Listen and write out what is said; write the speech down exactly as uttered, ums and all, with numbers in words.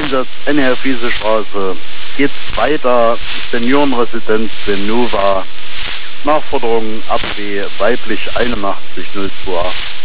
Einsatz N R Friese-Straße geht's weiter. Seniorenresidenz Venuva. Nachforderung A B weiblich einundachtzig null zwei acht.